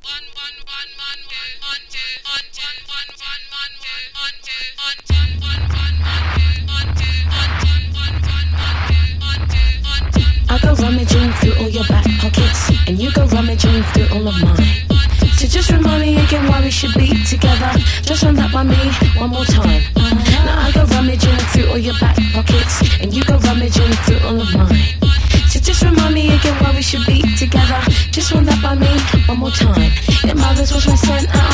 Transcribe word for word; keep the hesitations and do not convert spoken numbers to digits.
I go rummaging through all your back pockets, and you go rummaging through all of mine. So just remind me again why we should be together. Just run that by me one more time. Now I go rummaging through all your back pockets, and you go rummaging through all of mine. So just remind me again why we should be together. Just run that by me one more time. Your mother's was my scent out